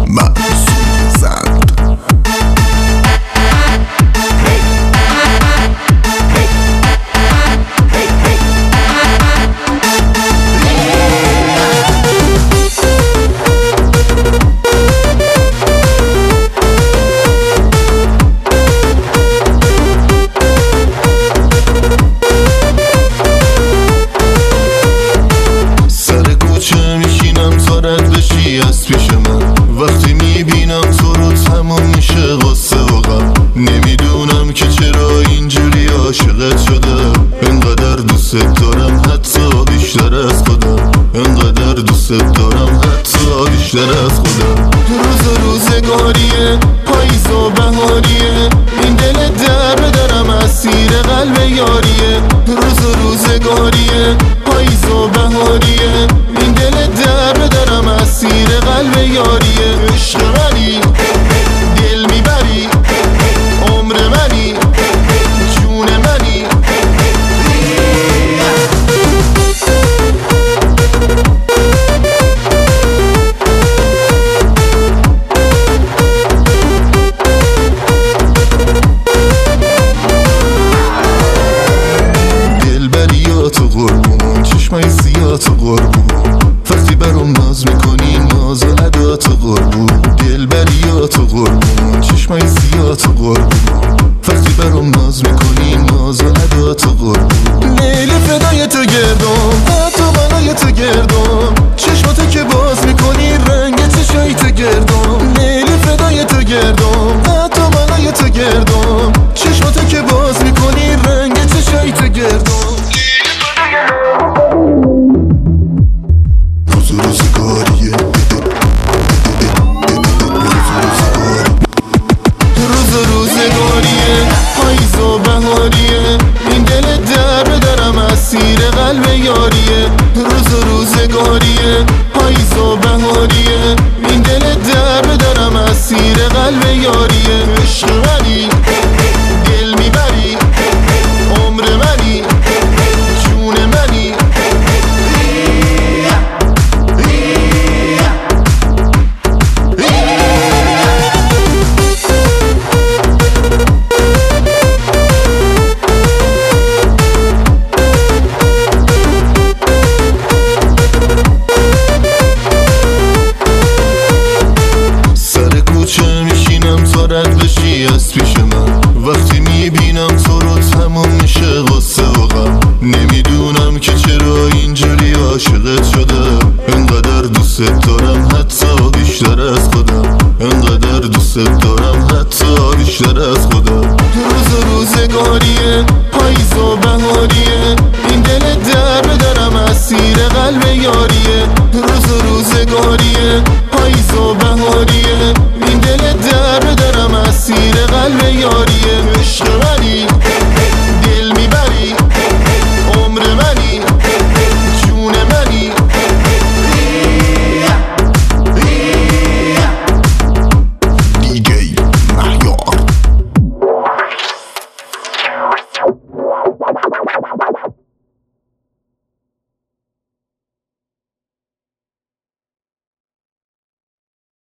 از پیش من وقتی میبینم تو رو تموم میشه قصه و غم. نمیدونم که چرا اینجوری عاشقت شدم، انقدر دوست دارم حتی بیشتر از خودم، انقدر دوست دارم حتی بیشتر از خودم. روزگاریه، پاییز و بهاریه، این دل دارم اسیر قلب یاریه. روزگاریه، پاییز و بهاریه، این دل دارم اسیر قلب یاریه. عشق منی، دل میبری، عمر منی، جون منی. دلبریات و قربون، چشمای سیات و قربون، وقتی برام ناز میکنی ناز و عدات و قربون. دلبریات و قربون، چشمای سیات و قربون، وقتی برام ناز میکنی ناز و عدات و قربون. میل فدای تو گردم، حتی بلای تو گردم، چشماتو که باز میکنی رنگ چشای تو گردم. میل فدای تو گردم، حتی بلای تو گردم، چشماتو که باز میکنی رنگ چشای تو گردم. روزگاریه، پاییز و بهاریه، این دل دارم اسیر قلب یاریه. روزگاریه، پاییز و بهاریه، این دل دارم اسیر قلب یاریه. عشق منی، دل میبری، عمر منی، جون منی. رد بشی از پیش من وقتی میبینم تو رو تموم میشه قصه و غم. نمیدونم که چرا اینجوری عاشقت شدم، انقدر دوست دارم حتی بیشتر از خودم، انقدر دوست دارم حتی بیشتر از خودم. روزگاریه، پاییز و بهاریه، این دل دارم اسیر قلب یاریه. روزگاریه، پاییز و بهاریه، این دل دارم اسیر قلب یاریه. عشق